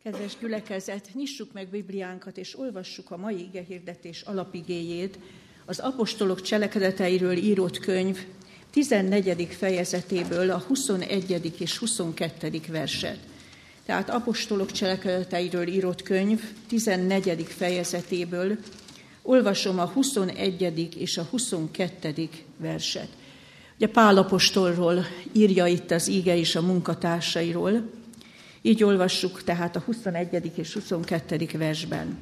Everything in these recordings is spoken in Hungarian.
Kedves gyülekezet, nyissuk meg Bibliánkat, és olvassuk a mai igehirdetés alapigéjét, az apostolok cselekedeteiről írott könyv 14. fejezetéből a 21. és 22. verset. Tehát apostolok cselekedeteiről írott könyv 14. fejezetéből olvasom a 21. és a 22. verset. Ugye Pál apostolról írja itt az íge és a munkatársairól. Így olvassuk tehát a 21. és 22. versben.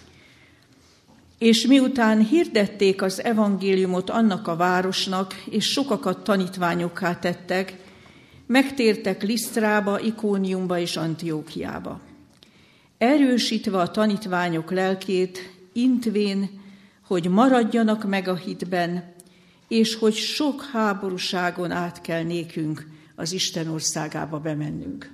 És miután hirdették az evangéliumot annak a városnak, és sokakat tanítványokká tettek, megtértek Lisztrába, Ikóniumba és Antiókiába. Erősítve a tanítványok lelkét, intvén, hogy maradjanak meg a hitben, és hogy sok háborúságon át kell nékünk az Isten országába bemennünk.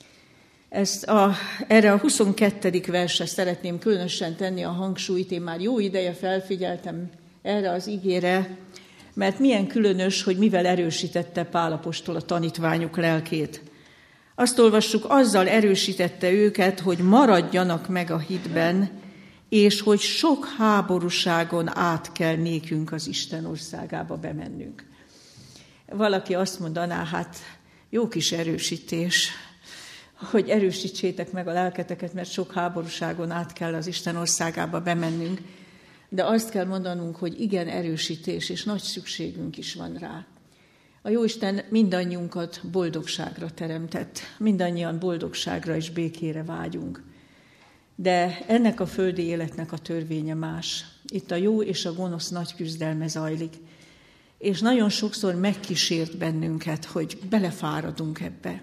Erre a 22. versre szeretném különösen tenni a hangsúlyt. Én már jó ideje felfigyeltem erre az igére, mert milyen különös, hogy mivel erősítette Pál apostol a tanítványok lelkét. Azt olvassuk, azzal erősítette őket, hogy maradjanak meg a hitben, és hogy sok háborúságon át kell nékünk az Isten országába bemennünk. Valaki azt mondaná, hát jó kis erősítés, hogy erősítsétek meg a lelketeket, mert sok háborúságon át kell az Isten országába bemennünk. De azt kell mondanunk, hogy igen, erősítés, és nagy szükségünk is van rá. A Jóisten mindannyiunkat boldogságra teremtett, mindannyian boldogságra és békére vágyunk. De ennek a földi életnek a törvénye más. Itt a jó és a gonosz nagy küzdelme zajlik. És nagyon sokszor megkísért bennünket, hogy belefáradunk ebbe.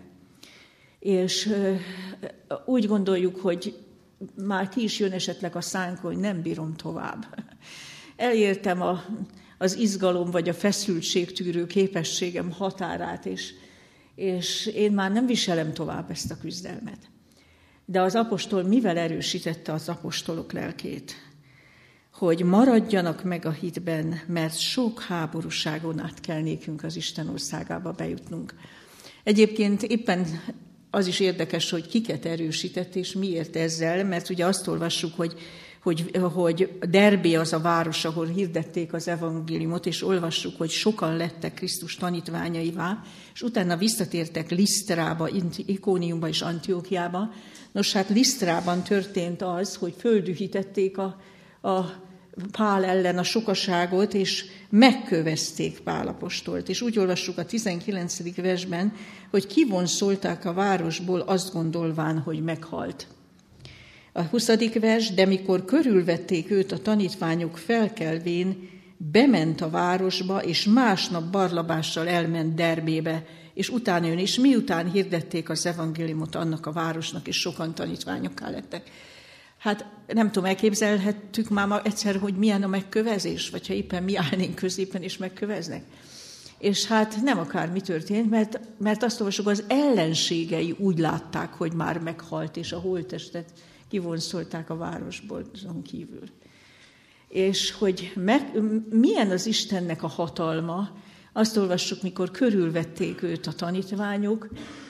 És úgy gondoljuk, hogy már ki is jön esetleg a szánkon, hogy nem bírom tovább. Elértem az izgalom vagy a feszültségtűrő képességem határát, és én már nem viselem tovább ezt a küzdelmet. De az apostol mivel erősítette az apostolok lelkét? Hogy maradjanak meg a hitben, mert sok háborúságon át kell nékünk az Isten országába bejutnunk. Egyébként éppen az is érdekes, hogy kiket erősített, és miért ezzel, mert ugye azt olvassuk, hogy Derbe az a város, ahol hirdették az evangéliumot, és olvassuk, hogy sokan lettek Krisztus tanítványaivá, és utána visszatértek Lisztrába, Ikóniumba és Antiókiába. Nos, hát Lisztrában történt az, hogy földühítették a Pál ellen a sokaságot, és megkövezték Pál apostolt. És úgy olvassuk a 19. versben, hogy kivonszolták a városból, azt gondolván, hogy meghalt. A 20. vers, de mikor körülvették őt a tanítványok felkelvén, bement a városba, és másnap Barnabással elment Derbébe, és utána jön, és miután hirdették az evangéliumot annak a városnak, és sokan tanítványokká lettek. Hát nem tudom, elképzelhettük már egyszer, hogy milyen a megkövezés, vagy ha éppen mi állnénk középen, és megköveznek. És hát nem akármi történt, mert azt olvasjuk, az ellenségei úgy látták, hogy már meghalt, és a holttestet kivonszolták a városból azon kívül. És hogy milyen az Istennek a hatalma, azt olvassuk, mikor körülvették őt a tanítványok,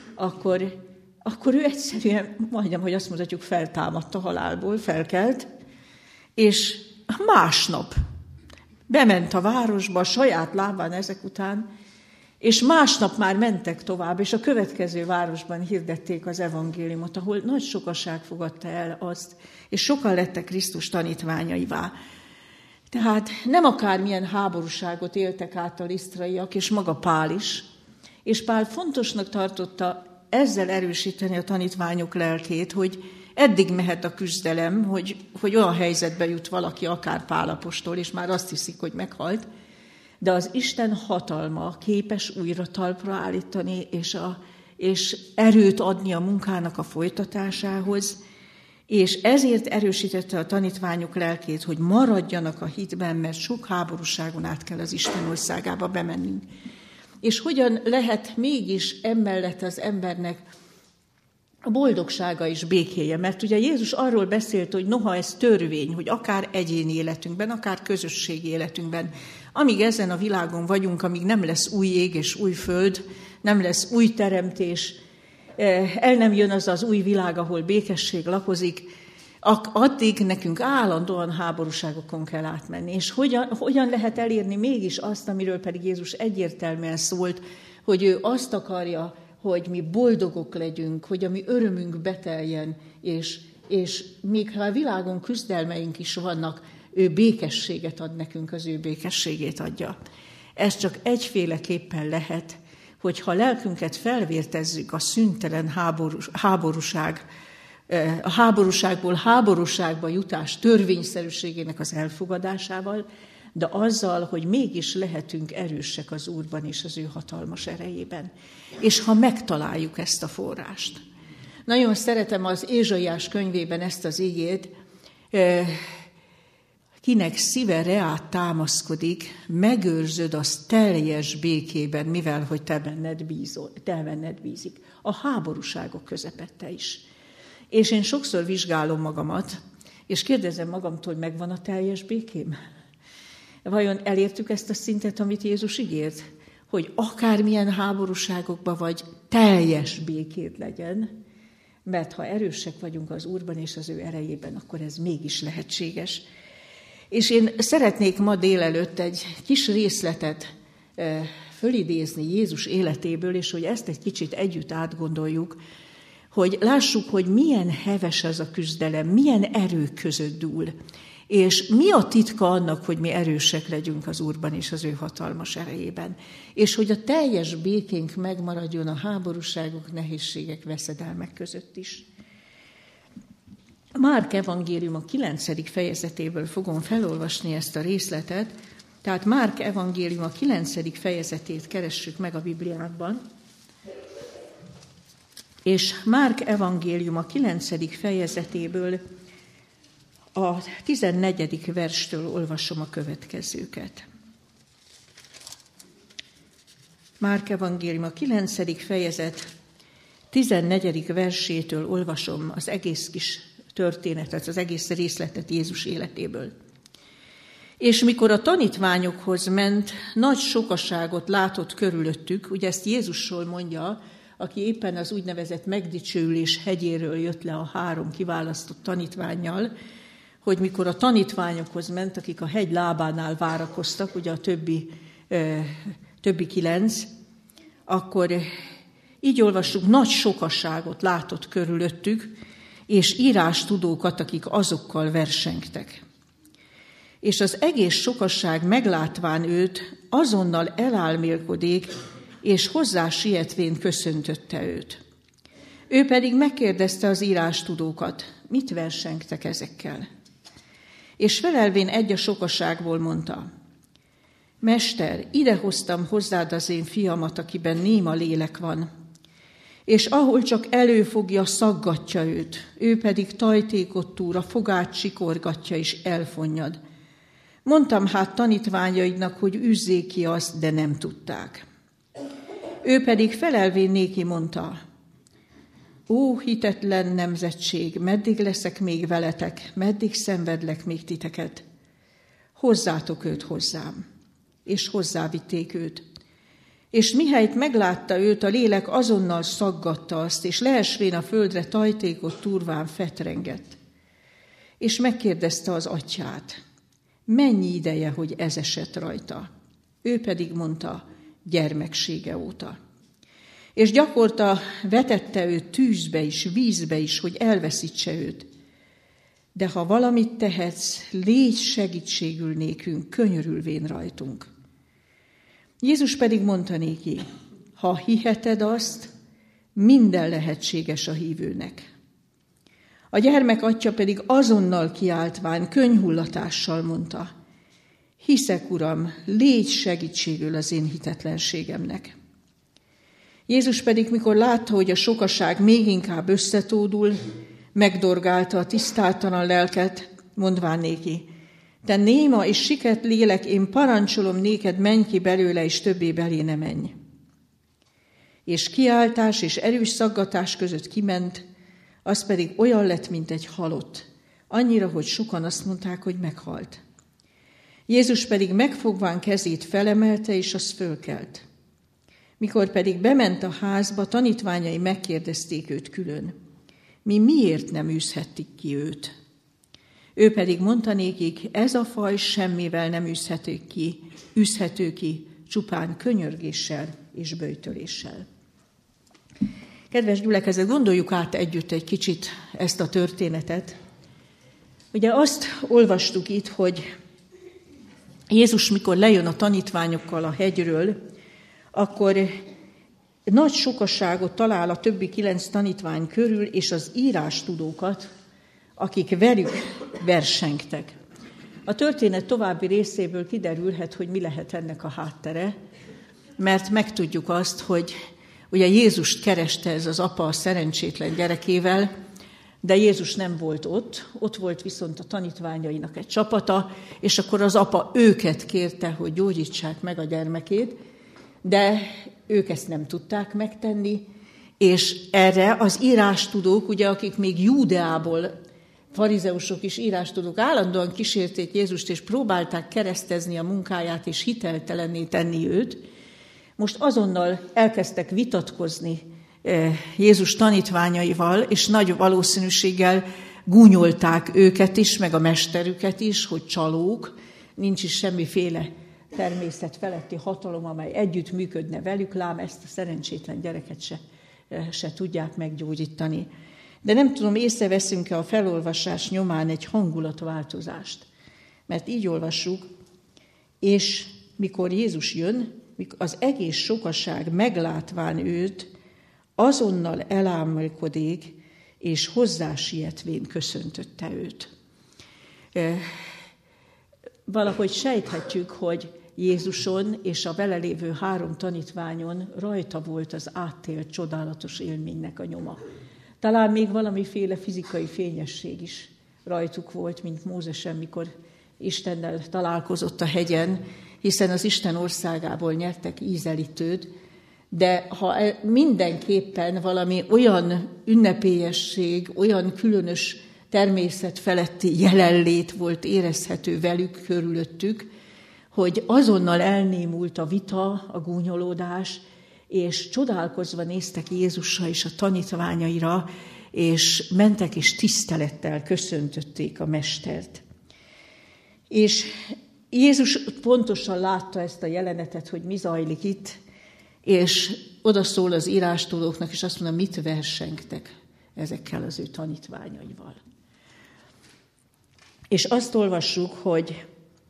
akkor ő egyszerűen, majdnem, hogy azt mondhatjuk, feltámadt a halálból, felkelt, és másnap bement a városba a saját lábán ezek után, és másnap már mentek tovább, és a következő városban hirdették az evangéliumot, ahol nagy sokaság fogadta el azt, és sokan lettek Krisztus tanítványaivá. Tehát nem akármilyen háborúságot éltek át a lisztraiak, és maga Pál is, és Pál fontosnak tartotta ezzel erősíteni a tanítványok lelkét, hogy eddig mehet a küzdelem, hogy olyan helyzetbe jut valaki, akár Pál apostol, és már azt hiszik, hogy meghalt, de az Isten hatalma képes újra talpra állítani, és erőt adni a munkának a folytatásához, és ezért erősítette a tanítványok lelkét, hogy maradjanak a hitben, mert sok háborúságon át kell az Isten országába bemennünk. És hogyan lehet mégis emellett az embernek a boldogsága és békéje? Mert ugye Jézus arról beszélt, hogy noha ez törvény, hogy akár egyéni életünkben, akár közösségi életünkben, amíg ezen a világon vagyunk, amíg nem lesz új ég és új föld, nem lesz új teremtés, el nem jön az új világ, ahol békesség lakozik, addig nekünk állandóan háborúságokon kell átmenni. És hogyan lehet elérni mégis azt, amiről pedig Jézus egyértelműen szólt, hogy ő azt akarja, hogy mi boldogok legyünk, hogy a mi örömünk beteljen, és még ha a világon küzdelmeink is vannak, ő békességet ad nekünk, az ő békességét adja. Ez csak egyféleképpen lehet, hogyha lelkünket felvértezzük a szüntelen háborúság, a háborúságból háborúságba jutás törvényszerűségének az elfogadásával, de azzal, hogy mégis lehetünk erősek az Úrban és az ő hatalmas erejében. És ha megtaláljuk ezt a forrást. Nagyon szeretem az Ézsaiás könyvében ezt az igét, kinek szíve reát támaszkodik, megőrzöd azt teljes békében, mivel hogy te benned bízik. A háborúságok közepette is. És én sokszor vizsgálom magamat, és kérdezem magamtól, hogy megvan a teljes békém? Vajon elértük ezt a szintet, amit Jézus ígért? Hogy akármilyen háborúságokban vagy, teljes békét legyen, mert ha erősek vagyunk az Úrban és az ő erejében, akkor ez mégis lehetséges. És én szeretnék ma délelőtt egy kis részletet fölidézni Jézus életéből, és hogy ezt egy kicsit együtt átgondoljuk, hogy lássuk, hogy milyen heves ez a küzdelem, milyen erők között dúl, és mi a titka annak, hogy mi erősek legyünk az Úrban és az ő hatalmas erejében, és hogy a teljes békénk megmaradjon a háborúságok, nehézségek, veszedelmek között is. Márk evangélium a 9. fejezetéből fogom felolvasni ezt a részletet, tehát Márk evangélium a 9. fejezetét keressük meg a Bibliákban, és Márk evangélium a 9. fejezetéből a 14. verstől olvasom a következőket. Márk evangélium a 9. fejezet 14. versétől olvasom az egész kis történetet, az egész részletet Jézus életéből. És mikor a tanítványokhoz ment, nagy sokaságot látott körülöttük, ugye ezt Jézusról mondja, aki éppen az úgynevezett megdicsőülés hegyéről jött le a 3 kiválasztott tanítvánnyal, hogy mikor a tanítványokhoz ment, akik a hegy lábánál várakoztak, ugye a többi 9, akkor így olvassuk, nagy sokaságot látott körülöttük, és írástudókat, akik azokkal versengtek. És az egész sokasság meglátván őt, azonnal elálmélkodik, és hozzá sietvén köszöntötte őt. Ő pedig megkérdezte az írástudókat, mit versengtek ezekkel. És felelvén egy a sokaságból mondta, Mester, idehoztam hozzád az én fiamat, akiben néma lélek van, és ahol csak előfogja, szaggatja őt, ő pedig tajtékot túr, a fogát sikorgatja és elfonnyad. Mondtam hát tanítványaidnak, hogy üzzék ki azt, de nem tudták. Ő pedig felelvén néki mondta, ó, hitetlen nemzetség, meddig leszek még veletek, meddig szenvedlek még titeket? Hozzátok őt hozzám. És hozzávitték őt. És mihelyt meglátta őt, a lélek azonnal szaggatta azt, és leesvén a földre tajtékot turván fetrengett. És megkérdezte az atyját, mennyi ideje, hogy ez esett rajta? Ő pedig mondta, gyermeksége óta. És gyakorta vetette őt tűzbe is, vízbe is, hogy elveszítse őt. De ha valamit tehetsz, légy segítségül nékünk, könyörülvén rajtunk. Jézus pedig mondta néki, ha hiheted azt, minden lehetséges a hívőnek. A gyermek atya pedig azonnal kiáltván, könnyhullatással mondta, hiszek, Uram, légy segítségül az én hitetlenségemnek. Jézus pedig, mikor látta, hogy a sokaság még inkább összetódul, megdorgálta a tisztátalan lelket, mondván néki, te néma és siket lélek, én parancsolom néked, menj ki belőle, és többé belé ne menj. És kiáltás és erős szaggatás között kiment, az pedig olyan lett, mint egy halott, annyira, hogy sokan azt mondták, hogy meghalt. Jézus pedig megfogván kezét felemelte, és az fölkelt. Mikor pedig bement a házba, tanítványai megkérdezték őt külön: mi miért nem űzhettük ki őt? Ő pedig mondta nékik: ez a faj semmivel nem űzhető ki, csupán könyörgéssel és böjtöléssel. Kedves gyülekezet, gondoljuk át együtt egy kicsit ezt a történetet. Ugye azt olvastuk itt, hogy Jézus, mikor lejön a tanítványokkal a hegyről, akkor nagy sokaságot talál a többi 9 tanítvány körül, és az írástudókat, akik velük versengtek. A történet további részéből kiderülhet, hogy mi lehet ennek a háttere, mert megtudjuk azt, hogy ugye Jézust kereste ez az apa a szerencsétlen gyerekével, de Jézus nem volt ott volt viszont a tanítványainak egy csapata, és akkor az apa őket kérte, hogy gyógyítsák meg a gyermekét, de ők ezt nem tudták megtenni, és erre az írástudók, ugye, akik még Júdeából, farizeusok is írástudók, állandóan kísérték Jézust, és próbálták keresztezni a munkáját, és hiteltelenné tenni őt, most azonnal elkezdtek vitatkozni Jézus tanítványaival, és nagy valószínűséggel gúnyolták őket is, meg a mesterüket is, hogy csalók, nincs is semmiféle természet feletti hatalom, amely együtt működne velük, lám ezt a szerencsétlen gyereket se tudják meggyógyítani. De nem tudom, észreveszünk-e a felolvasás nyomán egy hangulatváltozást. Mert így olvassuk, és mikor Jézus jön, az egész sokaság meglátván őt, azonnal elámulkodik, és hozzásietvén köszöntötte őt. Valahogy sejthetjük, hogy Jézuson és a vele lévő 3 tanítványon rajta volt az átélt csodálatos élménynek a nyoma. Talán még valamiféle fizikai fényesség is rajtuk volt, mint Mózesen, mikor Istennel találkozott a hegyen, hiszen az Isten országából nyertek ízelítőt, de ha mindenképpen valami olyan ünnepélyesség, olyan különös természetfeletti jelenlét volt érezhető velük, körülöttük, hogy azonnal elnémult a vita, a gúnyolódás, és csodálkozva néztek Jézusra és a tanítványaira, és mentek és tisztelettel köszöntötték a mestert. És Jézus pontosan látta ezt a jelenetet, hogy mi zajlik itt, és odaszól az írástudóknak, és azt mondja, mit versengtek ezekkel az ő tanítványaival. És azt olvassuk, hogy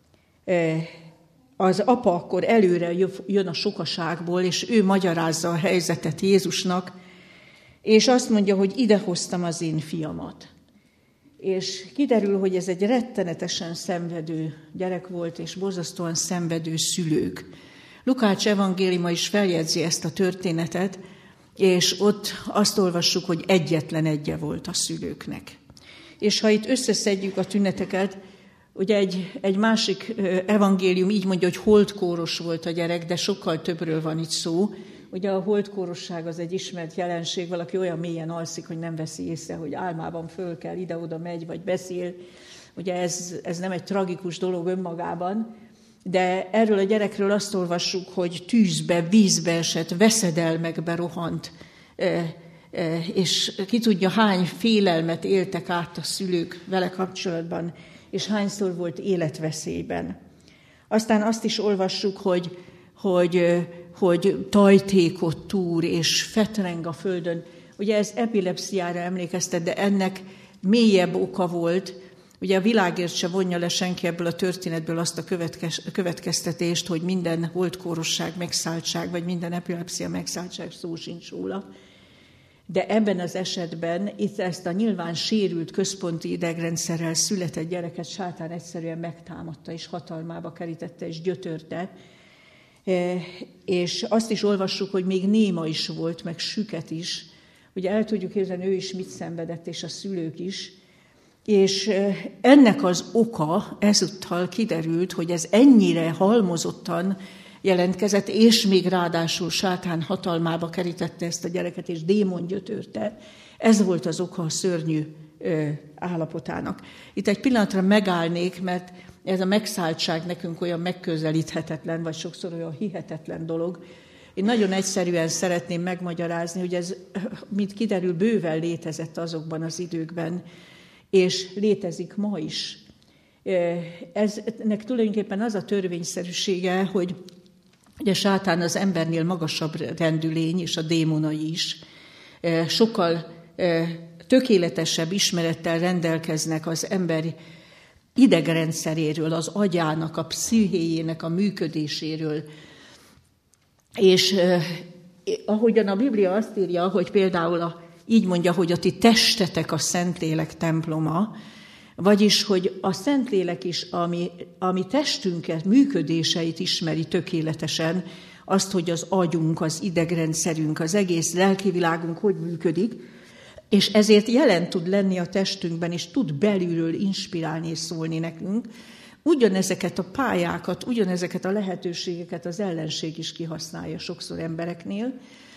az apa akkor előre jön a sokaságból, és ő magyarázza a helyzetet Jézusnak, és azt mondja, hogy idehoztam az én fiamat. És kiderül, hogy ez egy rettenetesen szenvedő gyerek volt, és borzasztóan szenvedő szülők. Lukács evangéliuma is feljegyzi ezt a történetet, és ott azt olvassuk, hogy egyetlen egye volt a szülőknek. És ha itt összeszedjük a tüneteket, ugye egy másik evangélium így mondja, hogy holdkóros volt a gyerek, de sokkal többről van itt szó. Ugye a holdkórosság az egy ismert jelenség, valaki olyan mélyen alszik, hogy nem veszi észre, hogy álmában föl kell, ide-oda megy, vagy beszél. Ugye ez nem egy tragikus dolog önmagában, de erről a gyerekről azt olvassuk, hogy tűzbe, vízbe esett, veszedelmekbe rohant, és ki tudja, hány félelmet éltek át a szülők vele kapcsolatban, és hányszor volt életveszélyben. Aztán azt is olvassuk, hogy tajtékot túr, és fetreng a földön. Ugye ez epilepsziára emlékeztet, de ennek mélyebb oka volt. Ugye a világért se vonja le senki ebből a történetből azt a következtetést, hogy minden holdkórosság, megszálltság, vagy minden epilepszia megszálltság, szó sincs róla. De ebben az esetben itt ezt a nyilván sérült központi idegrendszerrel született gyereket sátán egyszerűen megtámadta, és hatalmába kerítette, és gyötörte. És azt is olvassuk, hogy még néma is volt, meg süket is. Ugye el tudjuk képzelni, ő is mit szenvedett, és a szülők is. És ennek az oka ezúttal kiderült, hogy ez ennyire halmozottan jelentkezett, és még ráadásul sátán hatalmába kerítette ezt a gyereket, és démon gyötörte. Ez volt az oka a szörnyű állapotának. Itt egy pillanatra megállnék, mert ez a megszálltság nekünk olyan megközelíthetetlen, vagy sokszor olyan hihetetlen dolog. Én nagyon egyszerűen szeretném megmagyarázni, hogy ez, mint kiderül, bőven létezett azokban az időkben, és létezik ma is. Ennek tulajdonképpen az a törvényszerűsége, hogy a sátán az embernél magasabb rendű lény, és a démonai is. Sokkal tökéletesebb ismerettel rendelkeznek az ember idegrendszeréről, az agyának, a pszichéjének a működéséről. És ahogyan a Biblia azt írja, hogy például így mondja, hogy a ti testetek a Szentlélek temploma, vagyis, hogy a Szentlélek is, ami testünket, működéseit ismeri tökéletesen, azt, hogy az agyunk, az idegrendszerünk, az egész lelkivilágunk hogy működik, és ezért jelen tud lenni a testünkben, és tud belülről inspirálni és szólni nekünk. Ugyanezeket a pályákat, ugyanezeket a lehetőségeket az ellenség is kihasználja sokszor embereknél,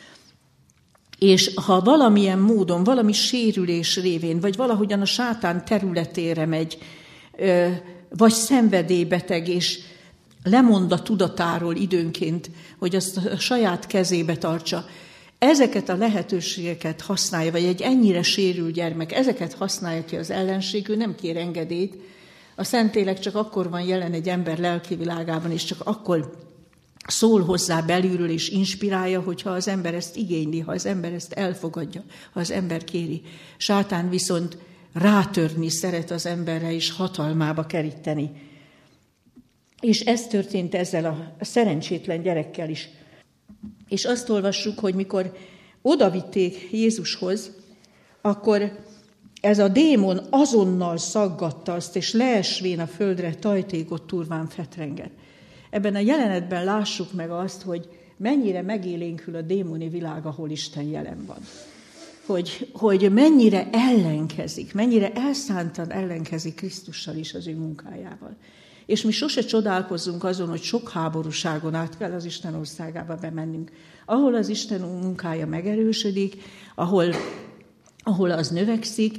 és ha valamilyen módon, valami sérülés révén, vagy valahogyan a sátán területére megy, vagy szenvedélybeteg, és lemond a tudatáról időnként, hogy azt a saját kezébe tartsa, ezeket a lehetőségeket használja, vagy egy ennyire sérült gyermek, ezeket használja ki az ellenség, ő nem kér engedélyt. A Szentlélek csak akkor van jelen egy ember lelkivilágában, és csak akkor szól hozzá belülről és inspirálja, hogyha az ember ezt igényli, ha az ember ezt elfogadja, ha az ember kéri. Sátán viszont rátörni szeret az emberre és hatalmába keríteni. És ez történt ezzel a szerencsétlen gyerekkel is. És azt olvassuk, hogy mikor odavitték Jézushoz, akkor ez a démon azonnal szaggatta azt, és leesvén a földre tajtékot turván fetrengett. Ebben a jelenetben lássuk meg azt, hogy mennyire megélénkül a démoni világ, ahol Isten jelen van. Hogy mennyire ellenkezik, mennyire elszántan ellenkezik Krisztussal is az ő munkájával. És mi sose csodálkozzunk azon, hogy sok háborúságon át kell az Isten országába bemennünk. Ahol az Isten munkája megerősödik, ahol az növekszik,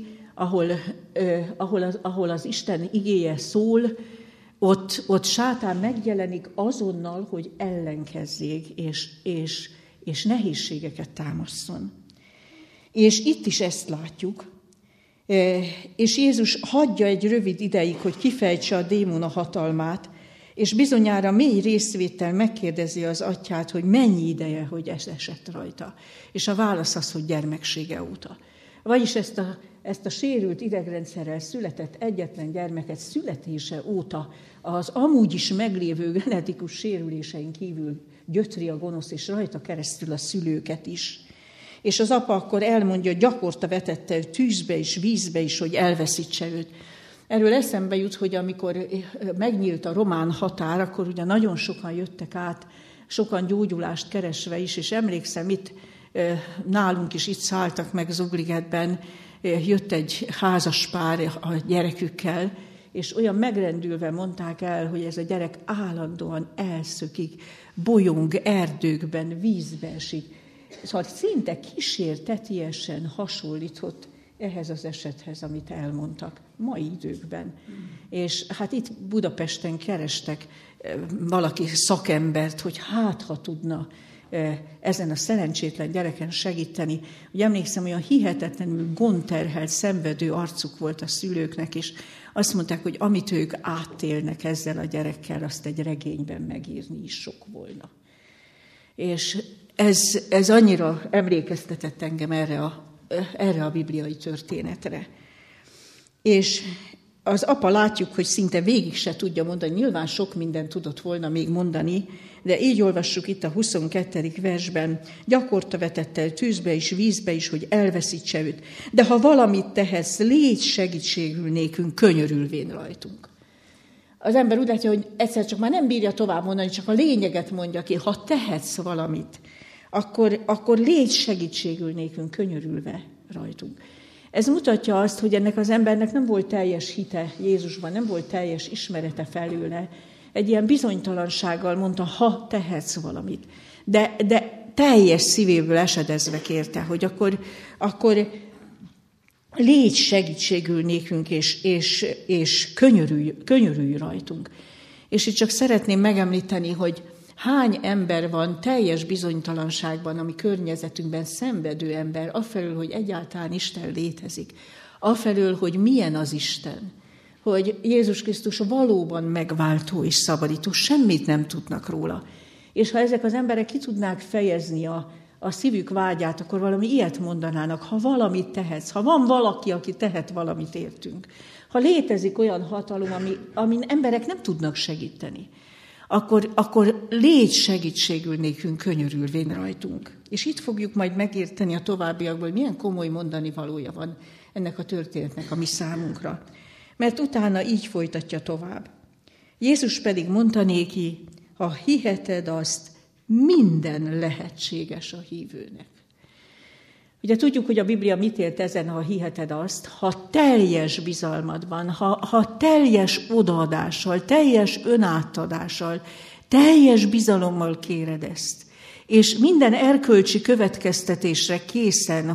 ahol az Isten igéje szól, ott sátán megjelenik azonnal, hogy ellenkezzék, és nehézségeket támaszson. És itt is ezt látjuk, és Jézus hagyja egy rövid ideig, hogy kifejtse a démon a hatalmát, és bizonyára mély részvétel megkérdezi az atyát, hogy mennyi ideje, hogy ez esett rajta. És a válasz az, hogy gyermeksége óta. Vagyis ezt a sérült idegrendszerrel született egyetlen gyermeket születése óta az amúgy is meglévő genetikus sérülésein kívül gyötri a gonosz, és rajta keresztül a szülőket is. És az apa akkor elmondja, gyakorta vetette őt tűzbe és vízbe is, hogy elveszítse őt. Erről eszembe jut, hogy amikor megnyílt a román határ, akkor ugye nagyon sokan jöttek át, sokan gyógyulást keresve is, és emlékszem, itt nálunk is itt szálltak meg Zugligetben, jött egy házaspár a gyerekükkel, és olyan megrendülve mondták el, hogy ez a gyerek állandóan elszökik, bolyong erdőkben, vízbe esik. Szóval szinte kísértetiesen hasonlított ehhez az esethez, amit elmondtak mai időkben. És hát itt Budapesten kerestek valaki szakembert, hogy ha tudna ezen a szerencsétlen gyereken segíteni. Ugye emlékszem, olyan hihetetlenül gondterhelt, szenvedő arcuk volt a szülőknek, és azt mondták, hogy amit ők átélnek ezzel a gyerekkel, azt egy regényben megírni is sok volna. És ez annyira emlékeztetett engem erre a bibliai történetre. És az apa látjuk, hogy szinte végig se tudja mondani, nyilván sok mindent tudott volna még mondani, de így olvassuk itt a 22. versben, gyakorta vetette el tűzbe és vízbe is, hogy elveszítse őt. De ha valamit tehetsz, légy segítségül nékünk, könyörülvén rajtunk. Az ember úgy látja, hogy egyszer csak már nem bírja tovább mondani, csak a lényeget mondja ki. Ha tehetsz valamit, akkor légy segítségül nékünk, könyörülve rajtunk. Ez mutatja azt, hogy ennek az embernek nem volt teljes hite Jézusban, nem volt teljes ismerete felőle. Egy ilyen bizonytalansággal mondta, ha tehetsz valamit. De teljes szívéből esedezve kérte, hogy akkor légy segítségül nékünk, és könyörülj rajtunk. És itt csak szeretném megemlíteni, hogy Hány ember van teljes bizonytalanságban, ami környezetünkben szenvedő ember, afelől, hogy egyáltalán Isten létezik, afelől, hogy milyen az Isten, hogy Jézus Krisztus valóban megváltó és szabadító, semmit nem tudnak róla. És ha ezek az emberek ki tudnák fejezni a szívük vágyát, akkor valami ilyet mondanának, ha valamit tehetsz, ha van valaki, aki tehet valamit értünk, ha létezik olyan hatalom, amin emberek nem tudnak segíteni, akkor légy segítségül nékünk, könyörülvén rajtunk. És itt fogjuk majd megérteni a továbbiakból, hogy milyen komoly mondani valója van ennek a történetnek a mi számunkra. Mert utána így folytatja tovább. Jézus pedig mondta néki, ha hiheted azt, minden lehetséges a hívőnek. Ugye tudjuk, hogy a Biblia mit ért ezen, ha hiheted azt, ha teljes bizalmadban, ha teljes odaadással, teljes önátadással, teljes bizalommal kéred ezt, és minden erkölcsi következtetésre készen,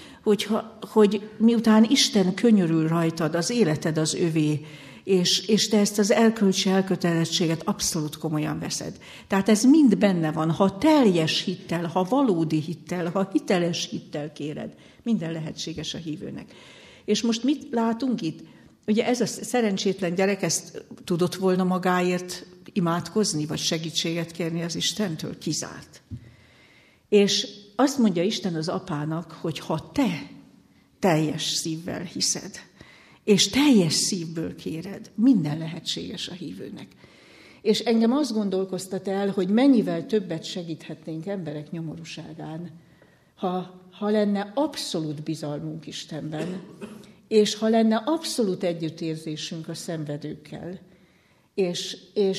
hogy miután Isten könyörül rajtad, az életed az övé, és te ezt az erkölcsi elkötelezettséget abszolút komolyan veszed. Tehát ez mind benne van, ha teljes hittel, ha valódi hittel, ha hiteles hittel kéred, minden lehetséges a hívőnek. És most mit látunk itt? Ugye ez a szerencsétlen gyerek ezt tudott volna magáért imádkozni, vagy segítséget kérni az Istentől? Kizárt. És azt mondja Isten az apának, hogy ha te teljes szívvel hiszed, és teljes szívből kéred, minden lehetséges a hívőnek. És engem azt gondolkoztat el, hogy mennyivel többet segíthetnénk emberek nyomorúságán, ha lenne abszolút bizalmunk Istenben, és ha lenne abszolút együttérzésünk a szenvedőkkel. És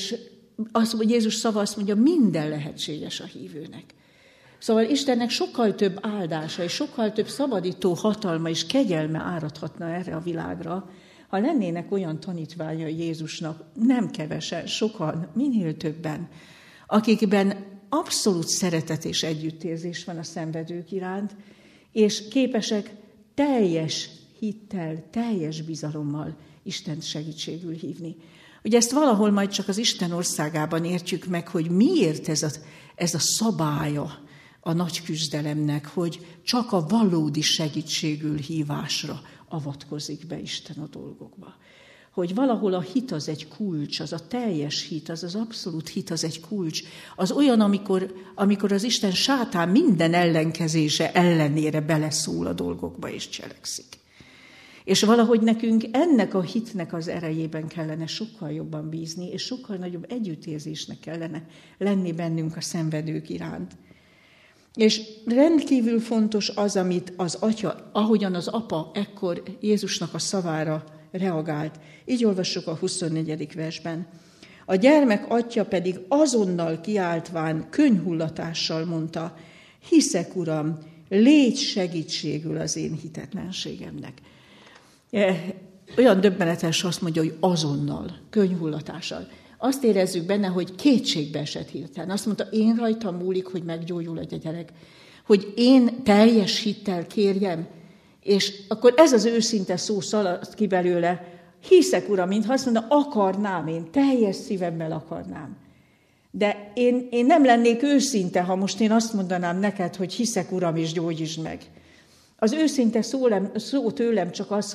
Jézus szava azt mondja, minden lehetséges a hívőnek. Szóval Istennek sokkal több áldása és sokkal több szabadító hatalma és kegyelme áradhatna erre a világra, ha lennének olyan tanítványai Jézusnak, nem kevesen, sokan, minél többen, akikben abszolút szeretet és együttérzés van a szenvedők iránt, és képesek teljes hittel, teljes bizalommal Istent segítségül hívni. Ugye ezt valahol majd csak az Isten országában értjük meg, hogy miért ez a szabálya a nagy küzdelemnek, hogy csak a valódi segítségül hívásra avatkozik be Isten a dolgokba. Hogy valahol a hit az egy kulcs, az a teljes hit, az az abszolút hit az egy kulcs. Az olyan, amikor az Isten sátán minden ellenkezése ellenére beleszól a dolgokba és cselekszik. És valahogy nekünk ennek a hitnek az erejében kellene sokkal jobban bízni, és sokkal nagyobb együttérzésnek kellene lenni bennünk a szenvedők iránt. És rendkívül fontos az, amit az atya, ahogyan az apa ekkor Jézusnak a szavára reagált. Így olvassuk a 24. versben. A gyermek atya pedig azonnal kiáltván könnyhullatással mondta, hiszek, Uram, légy segítségül az én hitetlenségemnek. Olyan döbbenetes, azt mondja, hogy azonnal, könnyhullatással. Azt érezzük benne, hogy kétségbe esett hirtelen. Azt mondta, én rajtam múlik, hogy meggyógyul a gyerek. Hogy én teljes hittel kérjem. És akkor ez az őszinte szó szaladt ki belőle. Hiszek, Uram, mintha azt mondta, akarnám, én teljes szívemmel akarnám. De én nem lennék őszinte, ha most én azt mondanám neked, hogy hiszek, Uram, és gyógyítsd meg. Az őszinte szó tőlem csak az,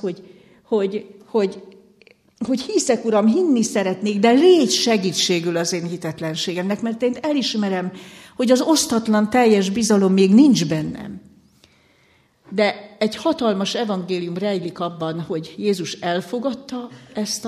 hogy hiszek, Uram, hinni szeretnék, de légy segítségül az én hitetlenségemnek, mert én elismerem, hogy az osztatlan teljes bizalom még nincs bennem. De egy hatalmas evangélium rejlik abban, hogy Jézus elfogadta ezt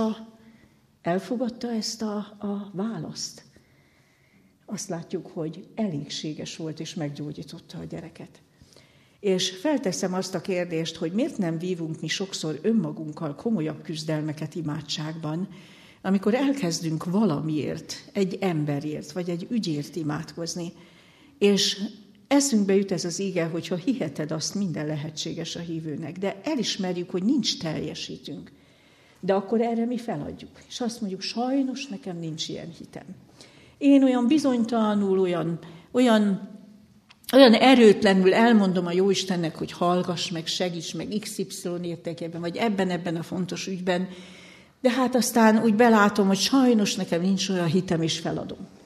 a választ. Azt látjuk, hogy elégséges volt, és meggyógyította a gyereket. És felteszem azt a kérdést, hogy miért nem vívunk mi sokszor önmagunkkal komolyabb küzdelmeket imádságban, amikor elkezdünk valamiért, egy emberért, vagy egy ügyért imádkozni, és eszünkbe jut ez az ige, hogy ha hiheted, azt minden lehetséges a hívőnek, de elismerjük, hogy nincs teljes hitünk. De akkor erre mi feladjuk, és azt mondjuk, sajnos nekem nincs ilyen hitem. Én olyan bizonytalanul, olyan erőtlenül elmondom a Jóistennek, hogy hallgass meg, segíts meg XY értékében, vagy ebben a fontos ügyben, de hát aztán úgy belátom, hogy sajnos nekem nincs olyan hitem, és feladom.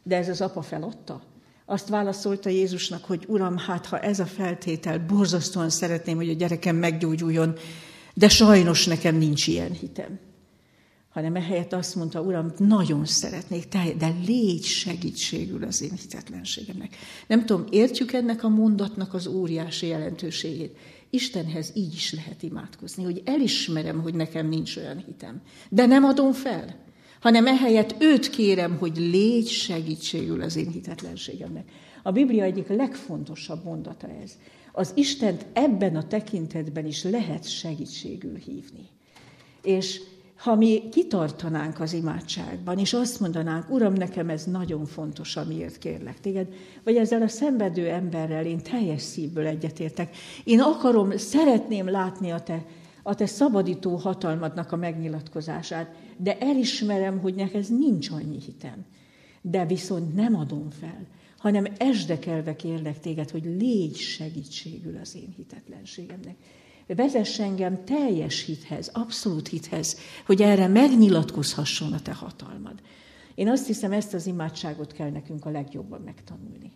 De ez az apa feladta. Azt válaszolta Jézusnak, hogy Uram, hát ha ez a feltétel, borzasztóan szeretném, hogy a gyerekem meggyógyuljon, de sajnos nekem nincs ilyen hitem. Hanem ehelyett azt mondta, Uram, nagyon szeretnék, de légy segítségül az én hitetlenségemnek. Nem tudom, értjük ennek a mondatnak az óriási jelentőségét. Istenhez így is lehet imádkozni, hogy elismerem, hogy nekem nincs olyan hitem. De nem adom fel, hanem ehelyett őt kérem, hogy légy segítségül az én hitetlenségemnek. A Biblia egyik legfontosabb mondata ez. Az Istent ebben a tekintetben is lehet segítségül hívni. És ha mi kitartanánk az imádságban, és azt mondanánk, Uram, nekem ez nagyon fontos, amiért kérlek téged, vagy ezzel a szenvedő emberrel én teljes szívből egyetértek. Én szeretném látni a te szabadító hatalmadnak a megnyilatkozását, de elismerem, hogy neked nincs annyi hitem. De viszont nem adom fel, hanem esdekelve kérlek téged, hogy légy segítségül az én hitetlenségemnek. Vezess engem teljes hithez, abszolút hithez, hogy erre megnyilatkozhasson a te hatalmad. Én azt hiszem, ezt az imádságot kell nekünk a legjobban megtanulni.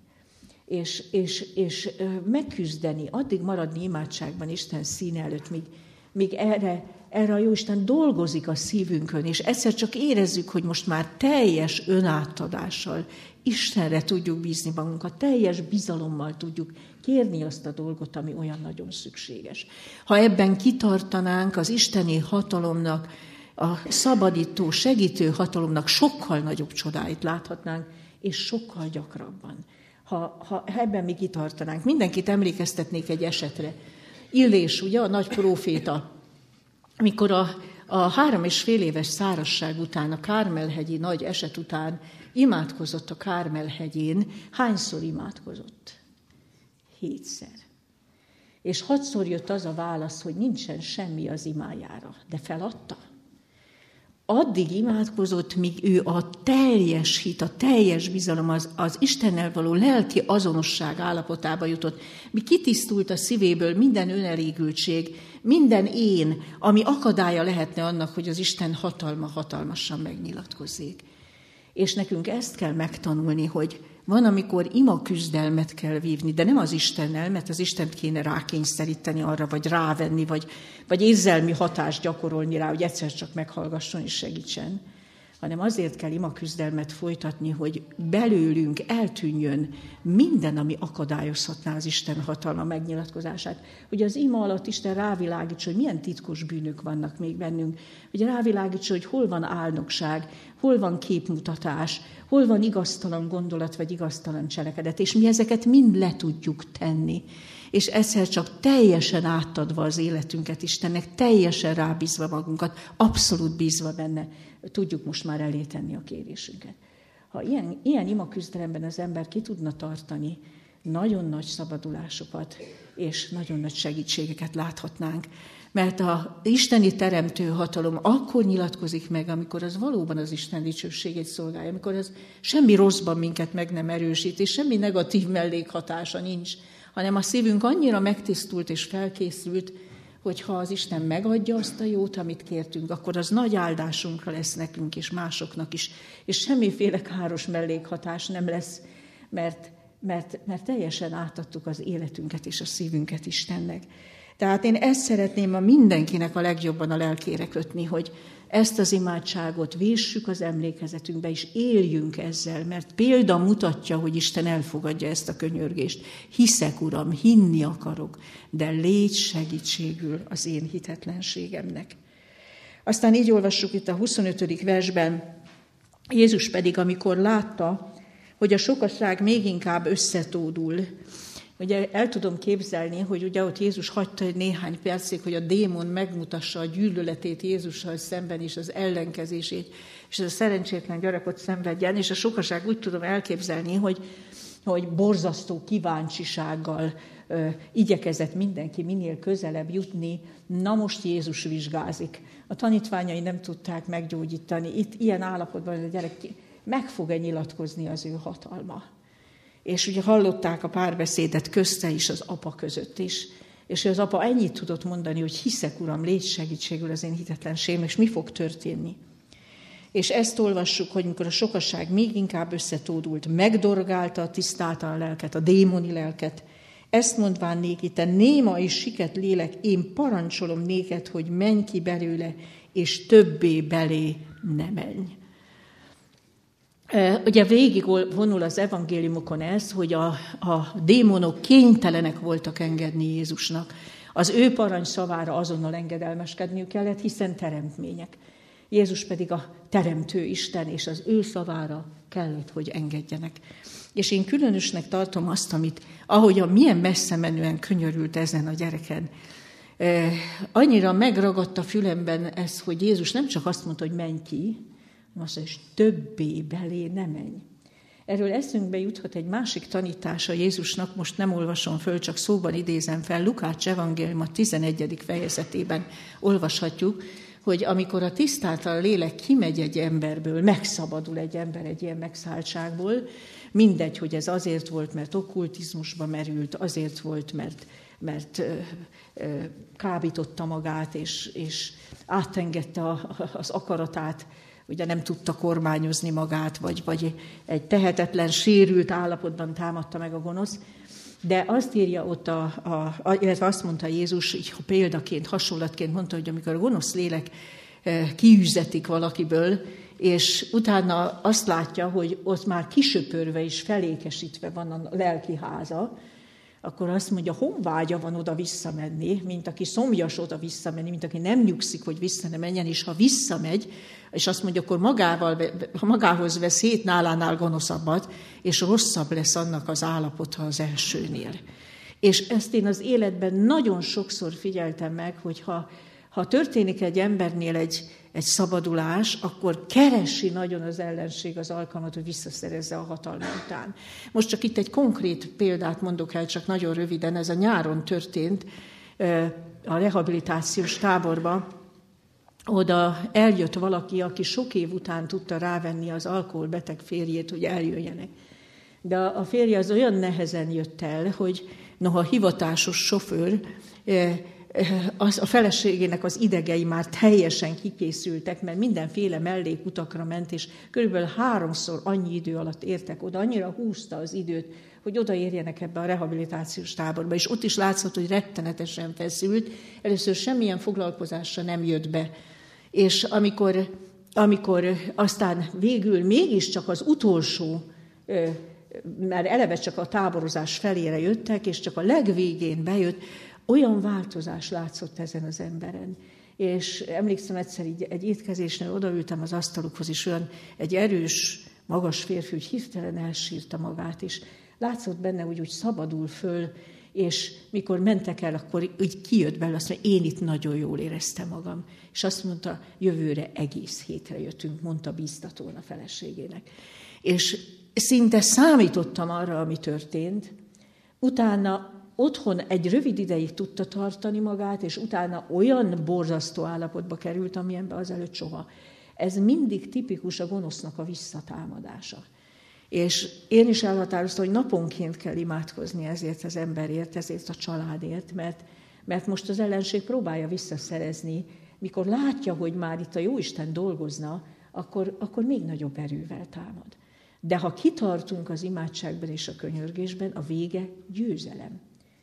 És megküzdeni, addig maradni imádságban Isten színe előtt, míg erre a Jóisten dolgozik a szívünkön, és egyszer csak érezzük, hogy most már teljes önátadással Istenre tudjuk bízni magunkat, teljes bizalommal tudjuk kérni azt a dolgot, ami olyan nagyon szükséges. Ha ebben kitartanánk, az isteni hatalomnak, a szabadító, segítő hatalomnak sokkal nagyobb csodáit láthatnánk, és sokkal gyakrabban. Ha ebben mi kitartanánk. Mindenkit emlékeztetnék egy esetre. Illés, ugye, a nagy próféta, amikor a 3,5 éves szárazság után, a Kármel-hegyi nagy eset után imádkozott a Kármel-hegyén, hányszor imádkozott? 7-szer. És 6-szor jött az a válasz, hogy nincsen semmi az imájára, de feladta. Addig imádkozott, míg ő a teljes hit, a teljes bizalom, az Istennel való lelki azonosság állapotába jutott, míg kitisztult a szívéből minden önelégültség, minden én, ami akadálya lehetne annak, hogy az Isten hatalma hatalmasan megnyilatkozzék. És nekünk ezt kell megtanulni, hogy van, amikor ima küzdelmet kell vívni, de nem az Istennel, mert az Istent kéne rákényszeríteni arra, vagy rávenni, vagy érzelmi hatást gyakorolni rá, hogy egyszer csak meghallgasson és segítsen, hanem azért kell ima küzdelmet folytatni, hogy belőlünk eltűnjön minden, ami akadályozhatná az Isten hatalma megnyilatkozását. Hogy az ima alatt Isten rávilágítsa, hogy milyen titkos bűnök vannak még bennünk, hogy rávilágítsa, hogy hol van álnokság, hol van képmutatás, hol van igaztalan gondolat, vagy igaztalan cselekedet, és mi ezeket mind le tudjuk tenni. És egyszer csak teljesen átadva az életünket Istennek, teljesen rábízva magunkat, abszolút bízva benne, tudjuk most már elé tenni a kérésünket. Ha ilyen imaküzdelemben az ember ki tudna tartani, nagyon nagy szabadulásokat és nagyon nagy segítségeket láthatnánk. Mert az isteni teremtő hatalom akkor nyilatkozik meg, amikor az valóban az Isten dicsőségét szolgálja, amikor az semmi rosszban minket meg nem erősít, és semmi negatív mellékhatása nincs, hanem a szívünk annyira megtisztult és felkészült, hogy ha az Isten megadja azt a jót, amit kértünk, akkor az nagy áldásunkra lesz nekünk és másoknak is, és semmiféle káros mellékhatás nem lesz, mert teljesen átadtuk az életünket és a szívünket Istennek. Tehát én ezt szeretném mindenkinek a legjobban a lelkére kötni, hogy ezt az imádságot véssük az emlékezetünkbe, és éljünk ezzel, mert példa mutatja, hogy Isten elfogadja ezt a könyörgést. Hiszek, Uram, hinni akarok, de légy segítségül az én hitetlenségemnek. Aztán így olvassuk itt a 25. versben, Jézus pedig, amikor látta, hogy a sokaság még inkább összetódul, ugye el tudom képzelni, hogy ugye ott Jézus hagyta egy néhány percig, hogy a démon megmutassa a gyűlöletét Jézussal szemben és az ellenkezését, és ez a szerencsétlen gyerek ott szenvedjen, és a sokaság úgy tudom elképzelni, hogy borzasztó kíváncsisággal igyekezett mindenki minél közelebb jutni. Na most Jézus vizsgázik. A tanítványai nem tudták meggyógyítani. Itt ilyen állapotban a gyerek meg fog-e nyilatkozni az ő hatalma. És ugye hallották a párbeszédet közte is, az apa között is. És az apa ennyit tudott mondani, hogy hiszek, Uram, légy segítségül az én hitetlenségem, és mi fog történni. És ezt olvassuk, hogy mikor a sokaság még inkább összetódult, megdorgálta a tisztátalan lelket, a démoni lelket. Ezt mondván néki, te néma és siket lélek, én parancsolom néked, hogy menj ki belőle, és többé belé ne menj. Ugye végig vonul az evangéliumokon ez, hogy a démonok kénytelenek voltak engedni Jézusnak. Az ő parancsszavára azonnal engedelmeskedniük kellett, hiszen teremtmények. Jézus pedig a teremtő Isten, és az ő szavára kellett, hogy engedjenek. És én különösnek tartom azt, ahogyan milyen messze menően könyörült ezen a gyereken. Annyira megragadt a fülemben ez, hogy Jézus nem csak azt mondta, hogy menj ki, hanem azt mondja, és többé belé ne menj. Erről eszünkbe juthat egy másik tanítása Jézusnak, most nem olvasom föl, csak szóban idézem fel, Lukács evangélium a 11. fejezetében olvashatjuk, hogy amikor a tisztátalan lélek kimegy egy emberből, megszabadul egy ember egy ilyen megszálltságból, mindegy, hogy ez azért volt, mert okkultizmusba merült, azért volt, mert kábította magát, és átengedte az akaratát, ugye nem tudta kormányozni magát, vagy egy tehetetlen, sérült állapotban támadta meg a gonosz. De azt írja ott, illetve azt mondta Jézus, így példaként, hasonlatként mondta, hogy amikor a gonosz lélek kiűzetik valakiből, és utána azt látja, hogy ott már kisöpörve és felékesítve van a lelki háza, akkor azt mondja, honvágya van oda visszamenni, mint aki szomjas oda visszamenni, mint aki nem nyugszik, hogy vissza ne menjen, és ha visszamegy, és azt mondja, akkor magához vesz 7 nálánál gonoszabbat, és rosszabb lesz annak az állapota az elsőnél. És ezt én az életben nagyon sokszor figyeltem meg, hogy ha történik egy embernél egy szabadulás, akkor keresi nagyon az ellenség az alkalmat, hogy visszaszerezze a hatalma után. Most csak itt egy konkrét példát mondok el, csak nagyon röviden, ez a nyáron történt a rehabilitációs táborba. Oda eljött valaki, aki sok év után tudta rávenni az alkoholbeteg férjét, hogy eljöjjenek. De a férje az olyan nehezen jött el, hogy noha hivatásos sofőr, a feleségének az idegei már teljesen kikészültek, mert mindenféle mellékutakra ment, és körülbelül 3-szor annyi idő alatt értek oda, annyira húzta az időt, hogy odaérjenek ebbe a rehabilitációs táborba. És ott is látszott, hogy rettenetesen feszült, először semmilyen foglalkozásra nem jött be. És amikor aztán végül mégiscsak az utolsó, mert eleve csak a táborozás felére jöttek, és csak a legvégén bejött, olyan változás látszott ezen az emberen. És emlékszem egyszer így egy étkezésnél odaültem az asztalukhoz, és olyan egy erős, magas férfi, hogy hirtelen elsírta magát, és látszott benne, úgy szabadul föl, és mikor mentek el, akkor úgy kijött belőle, azt mondja, én itt nagyon jól éreztem magam. És azt mondta, jövőre egész hétre jöttünk, mondta bíztatón a feleségének. És szinte számítottam arra, ami történt. Utána otthon egy rövid ideig tudta tartani magát, és utána olyan borzasztó állapotba került, amilyenben azelőtt soha. Ez mindig tipikus a gonosznak a visszatámadása. És én is elhatároztam, hogy naponként kell imádkozni ezért az emberért, ezért a családért, mert most az ellenség próbálja visszaszerezni, mikor látja, hogy már itt a Jóisten dolgozna, akkor még nagyobb erővel támad. De ha kitartunk az imádságban és a könyörgésben, a vége győzelem.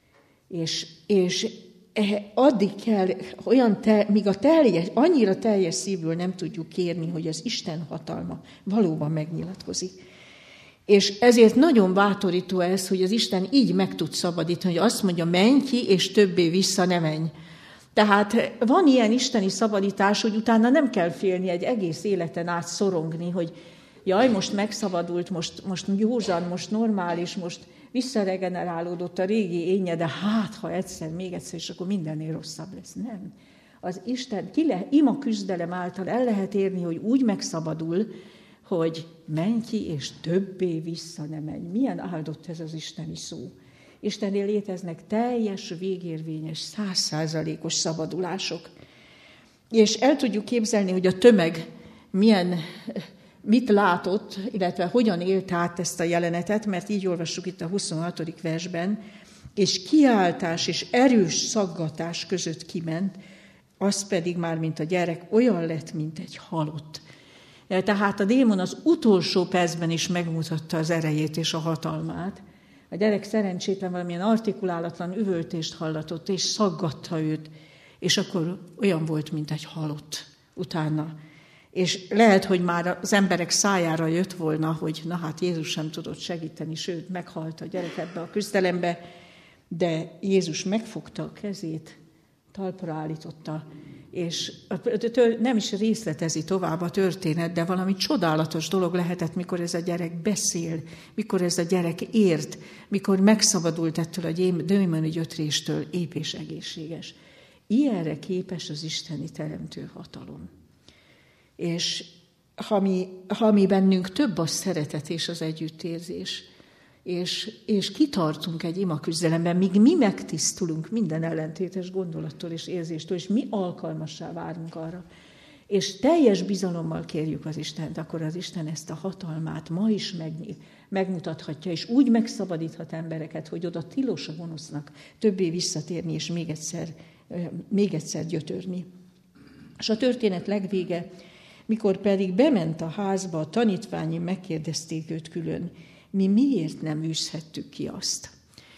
És addig kell, míg annyira teljes szívből nem tudjuk kérni, hogy az Isten hatalma valóban megnyilatkozik. És ezért nagyon bátorító ez, hogy az Isten így meg tud szabadítani, hogy azt mondja, menj ki, és többé vissza ne menj. Tehát van ilyen isteni szabadítás, hogy utána nem kell félni egy egész életen át szorongni, hogy jaj, most megszabadult, most józan, most normális, most visszaregenerálódott a régi énje, de hát, ha még egyszer, és akkor mindennél rosszabb lesz. Nem. Az Isten ima küzdelem által el lehet érni, hogy úgy megszabadul, hogy menj ki, és többé vissza ne menj. Milyen áldott ez az isteni szó. Istennél léteznek teljes, végérvényes, 100%-os szabadulások. És el tudjuk képzelni, hogy a tömeg mit látott, illetve hogyan élt át ezt a jelenetet, mert így olvassuk itt a 26. versben, és kiáltás és erős szaggatás között kiment, az pedig már, mint a gyerek, olyan lett, mint egy halott. Tehát a démon az utolsó percben is megmutatta az erejét és a hatalmát. A gyerek szerencsétlen valamilyen artikulálatlan üvöltést hallatott, és szaggatta őt, és akkor olyan volt, mint egy halott utána. És lehet, hogy már az emberek szájára jött volna, hogy na hát Jézus sem tudott segíteni, sőt, meghalt a gyerek ebbe a küzdelembe, de Jézus megfogta a kezét, talpra állította, és nem is részletezi tovább a történet, de valami csodálatos dolog lehetett, mikor ez a gyerek beszél, mikor ez a gyerek ért, mikor megszabadult ettől a démoni gyötréstől, ép és egészséges. Ilyenre képes az isteni teremtő hatalom. És ha mi bennünk több a szeretet és az együttérzés, és kitartunk egy imaküzdelemben, míg mi megtisztulunk minden ellentétes gondolattól és érzéstől, és mi alkalmassá várunk arra, és teljes bizalommal kérjük az Istent, akkor az Isten ezt a hatalmát ma is megmutathatja, és úgy megszabadíthat embereket, hogy oda tilos a gonosznak többé visszatérni, és még egyszer gyötörni. És a történet legvége, mikor pedig bement a házba, a tanítványi megkérdezték őt külön, mi miért nem űzhettük ki azt?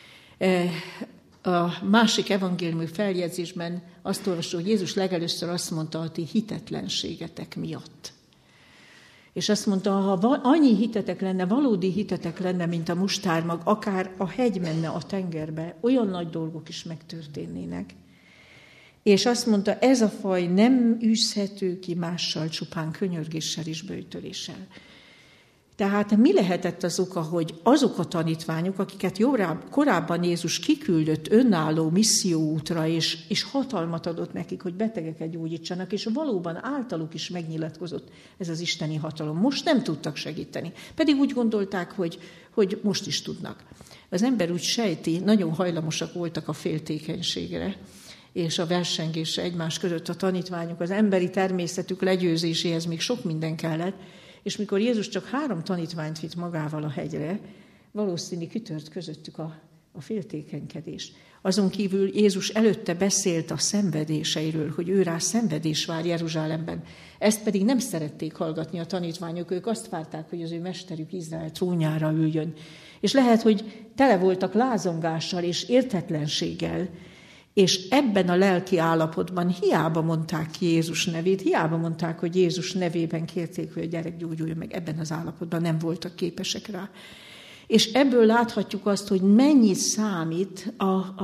A másik evangéliumi feljegyzésben azt olvasó, hogy Jézus legelőször azt mondta, a ti hitetlenségetek miatt. És azt mondta, ha annyi hitetek lenne, valódi hitetek lenne, mint a mustármag, akár a hegy menne a tengerbe, olyan nagy dolgok is megtörténnének. És azt mondta, ez a faj nem űzhető ki mással, csupán könyörgéssel és böjtöléssel. Tehát mi lehetett az oka, hogy azok a tanítványok, akiket korábban Jézus kiküldött önálló misszióútra, és hatalmat adott nekik, hogy betegeket gyógyítsanak, és valóban általuk is megnyilatkozott ez az isteni hatalom. Most nem tudtak segíteni, pedig úgy gondolták, hogy most is tudnak. Az ember úgy sejti, nagyon hajlamosak voltak a féltékenységre, és a versengésre egymás között a tanítványok, az emberi természetük legyőzéséhez még sok minden kellett, és mikor Jézus csak 3 tanítványt vitt magával a hegyre, valószínű kitört közöttük a féltékenykedés. Azon kívül Jézus előtte beszélt a szenvedéseiről, hogy ő rá szenvedés vár Jeruzsálemben. Ezt pedig nem szerették hallgatni a tanítványok, ők azt várták, hogy az ő mesterük Izrael trónjára üljön. És lehet, hogy tele voltak lázongással és értetlenséggel, és ebben a lelki állapotban hiába mondták ki Jézus nevét, hiába mondták, hogy Jézus nevében kérték, hogy a gyerek gyógyuljon meg, ebben az állapotban nem voltak képesek rá. És ebből láthatjuk azt, hogy mennyit számít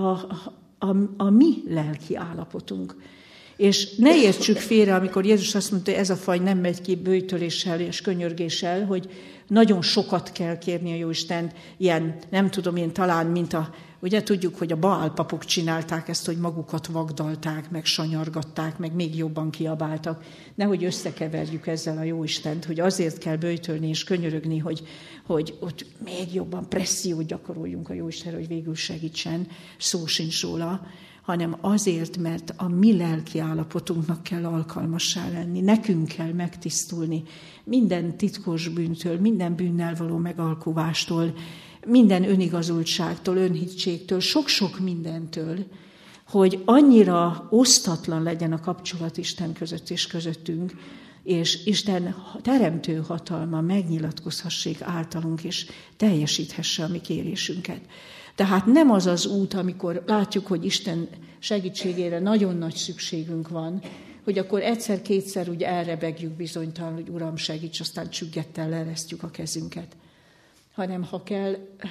a mi lelki állapotunk. És ne értsük félre, amikor Jézus azt mondta, hogy ez a faj nem megy ki böjtöléssel és könyörgéssel, hogy nagyon sokat kell kérni a Jóistent, ilyen, nem tudom én, talán, ugye tudjuk, hogy a Baál papok csinálták ezt, hogy magukat vagdalták, meg sanyargatták, meg még jobban kiabáltak. Nehogy összekeverjük ezzel a Jóistent, hogy azért kell böjtölni és könyörögni, hogy ott még jobban pressziót gyakoroljunk a Jóistenre, hogy végül segítsen, szó sincs róla, hanem azért, mert a mi lelki állapotunknak kell alkalmassá lenni, nekünk kell megtisztulni minden titkos bűntől, minden bűnnel való megalkuvástól, minden önigazultságtól, önhitségtől, sok-sok mindentől, hogy annyira osztatlan legyen a kapcsolat Isten között és közöttünk, és Isten teremtő hatalma megnyilatkozhassék általunk, és teljesíthesse a mi kérésünket. Tehát nem az az út, amikor látjuk, hogy Isten segítségére nagyon nagy szükségünk van, hogy akkor egyszer-kétszer úgy elrebegjük bizonytalan, hogy Uram, segíts, aztán csüggettel leeresztjük a kezünket. Hanem ha kell,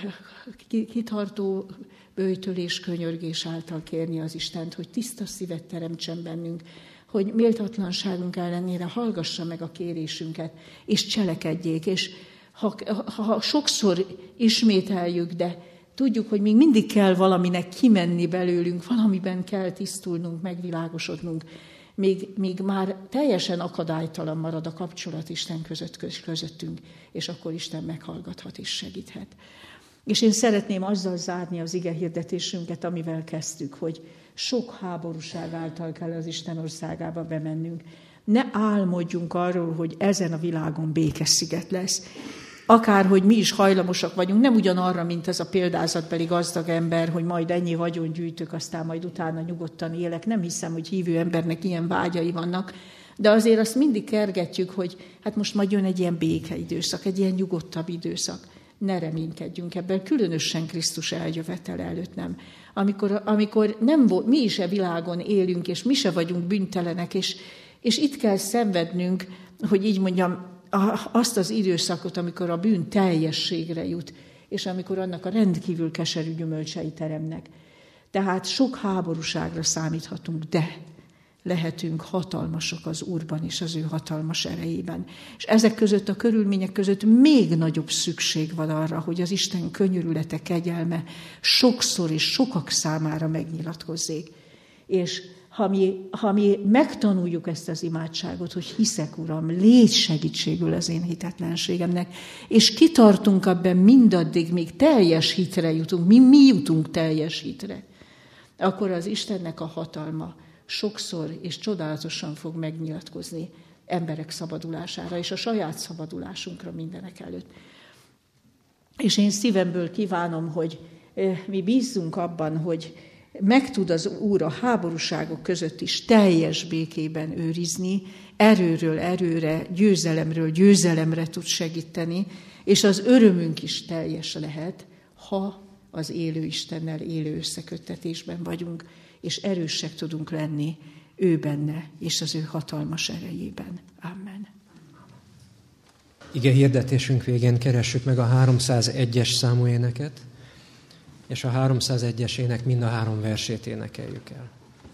kitartó böjtölés, könyörgés által kérni az Istent, hogy tiszta szívet teremtsen bennünk, hogy méltatlanságunk ellenére hallgassa meg a kérésünket, és cselekedjék. És ha sokszor ismételjük, de tudjuk, hogy még mindig kell valaminek kimenni belőlünk, valamiben kell tisztulnunk, megvilágosodnunk, még már teljesen akadálytalan marad a kapcsolat Isten közöttünk, és akkor Isten meghallgathat és segíthet. És én szeretném azzal zárni az ige hirdetésünket, amivel kezdtük, hogy sok háborúság által kell az Isten országába bemennünk. Ne álmodjunk arról, hogy ezen a világon békessziget lesz. Akárhogy mi is hajlamosak vagyunk, nem ugyanarra, mint ez a példázatbeli gazdag ember, hogy majd ennyi vagyon gyűjtök, aztán majd utána nyugodtan élek. Nem hiszem, hogy hívő embernek ilyen vágyai vannak. De azért azt mindig kergetjük, hogy hát most majd jön egy ilyen békeidőszak, egy ilyen nyugodtabb időszak. Ne reménykedjünk ebben, különösen Krisztus eljövetele előtt nem. Amikor nem volt, mi is e világon élünk, és mi se vagyunk bűntelenek, és itt kell szenvednünk, hogy így mondjam, azt az időszakot, amikor a bűn teljességre jut, és amikor annak a rendkívül keserű gyümölcsei teremnek. Tehát sok háborúságra számíthatunk, de lehetünk hatalmasok az Úrban és az ő hatalmas erejében. És ezek között, a körülmények között még nagyobb szükség van arra, hogy az Isten könyörülete, kegyelme sokszor és sokak számára megnyilatkozzék. És ha mi megtanuljuk ezt az imádságot, hogy hiszek, Uram, légy segítségül az én hitetlenségemnek, és kitartunk abban mindaddig, míg teljes hitre jutunk, mi jutunk teljes hitre, akkor az Istennek a hatalma sokszor és csodálatosan fog megnyilatkozni emberek szabadulására, és a saját szabadulásunkra mindenek előtt. És én szívemből kívánom, hogy mi bízzunk abban, hogy meg tud az Úr a háborúságok között is teljes békében őrizni, erőről erőre, győzelemről győzelemre tud segíteni, és az örömünk is teljes lehet, ha az élő Istennel élő összeköttetésben vagyunk, és erősek tudunk lenni ő benne, és az ő hatalmas erejében. Amen. Ige hirdetésünk végén keressük meg a 301-es számú éneket, és a 301-es ének mind a 3 versét énekeljük el.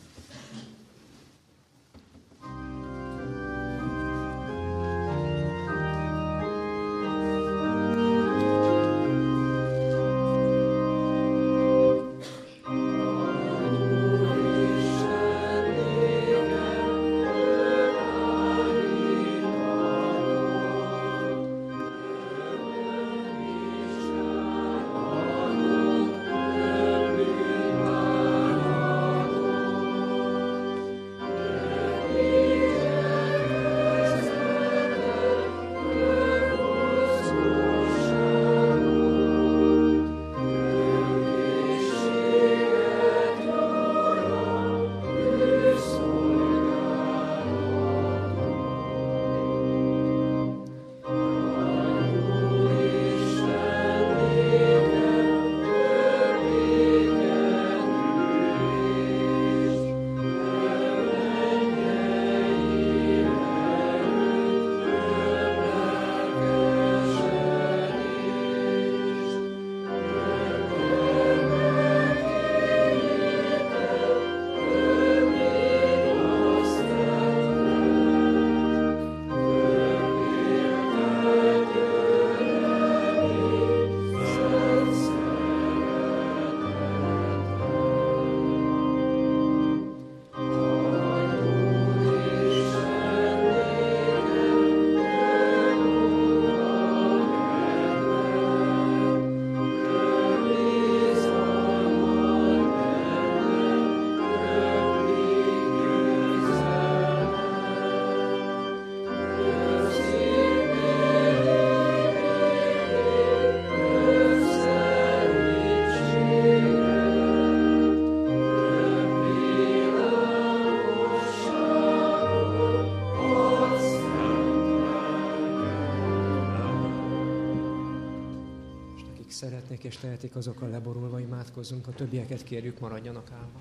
Szeretnék és tehetik, azokkal leborulva imádkozzunk, a többieket kérjük, maradjanak állva.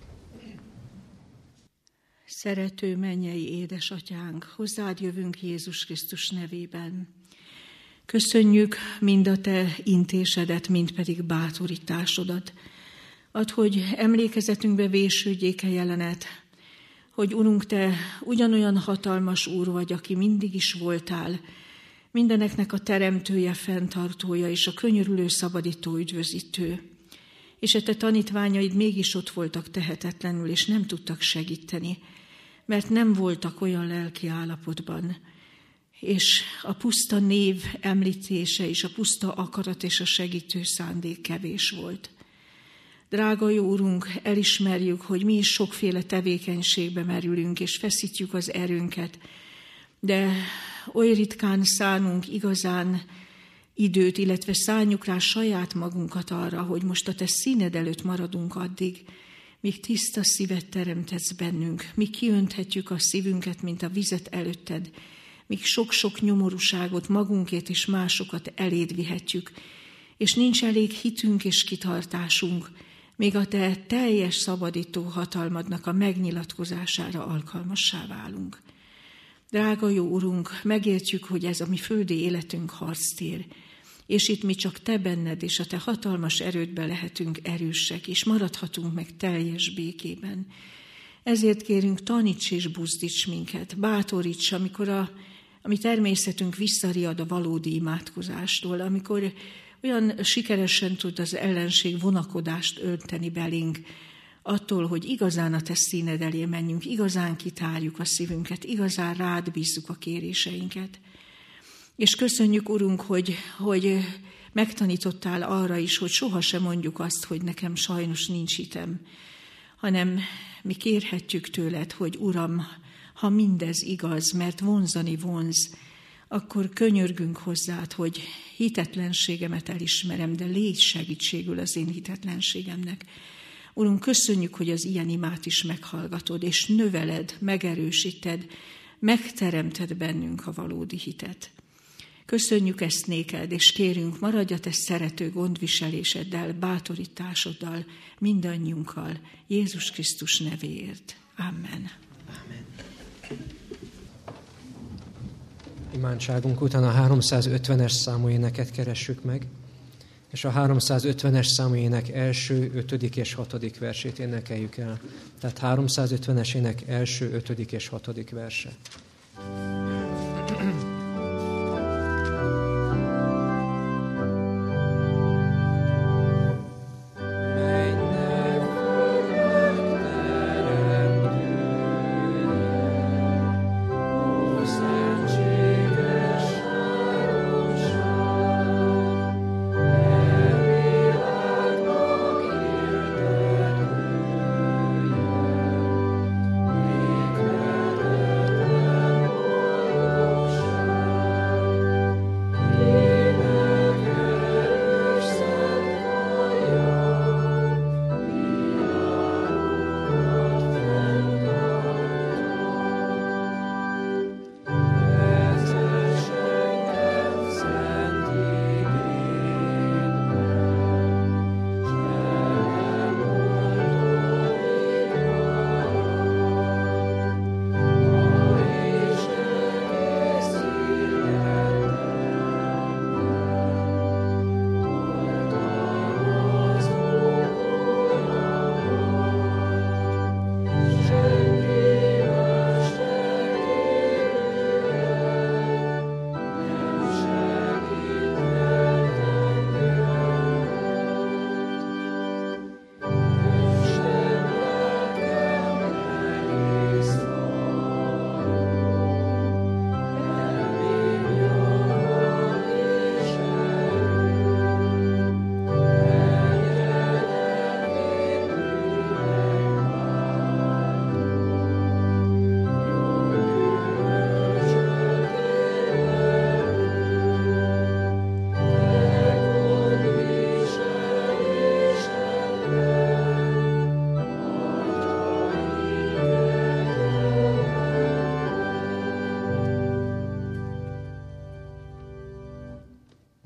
Szerető mennyei édesatyánk, hozzád jövünk Jézus Krisztus nevében. Köszönjük mind a te intésedet, mind pedig bátorításodat. Add, hogy emlékezetünkbe vésődjék a jelenet, hogy Urunk, te ugyanolyan hatalmas Úr vagy, aki mindig is voltál, mindeneknek a teremtője, fenntartója és a könyörülő, szabadító, üdvözítő. És a te tanítványaid mégis ott voltak tehetetlenül, és nem tudtak segíteni, mert nem voltak olyan lelki állapotban. És a puszta név említése, és a puszta akarat és a segítő szándék kevés volt. Drága jó Urunk, elismerjük, hogy mi is sokféle tevékenységbe merülünk, és feszítjük az erőnket, de oly ritkán szánunk igazán időt, illetve szánjuk rá saját magunkat arra, hogy most a te színed előtt maradunk addig, míg tiszta szívet teremtesz bennünk, míg kiönthetjük a szívünket, mint a vizet előtted, míg sok-sok nyomorúságot, magunkét és másokat eléd vihetjük, és nincs elég hitünk és kitartásunk, még a te teljes szabadító hatalmadnak a megnyilatkozására alkalmassá válunk. Drága jó Urunk, megértjük, hogy ez a mi földi életünk harctér, és itt mi csak te benned és a te hatalmas erődben lehetünk erősek, és maradhatunk meg teljes békében. Ezért kérünk, taníts és buzdíts minket, bátoríts, amikor a mi természetünk visszariad a valódi imádkozástól, amikor olyan sikeresen tud az ellenség vonakodást önteni belénk, attól, hogy igazán a te színed elé menjünk, igazán kitárjuk a szívünket, igazán rád bízzuk a kéréseinket. És köszönjük, Urunk, hogy megtanítottál arra is, hogy sohasem mondjuk azt, hogy nekem sajnos nincs hitem, hanem mi kérhetjük tőled, hogy Uram, ha mindez igaz, mert vonzani vonz, akkor könyörgünk hozzád, hogy hitetlenségemet elismerem, de légy segítségül az én hitetlenségemnek. Urunk, köszönjük, hogy az ilyen imát is meghallgatod, és növeled, megerősíted, megteremted bennünk a valódi hitet. Köszönjük ezt néked, és kérünk, maradj a te szerető gondviseléseddel, bátorításoddal, mindannyiunkkal, Jézus Krisztus nevéért. Amen. Amen. Imádságunk után a 350-es számú éneket keressük meg, és a 350-es számú ének első, 5. és 6. versét énekeljük el. Tehát 350-es ének első, 5. és 6. verse.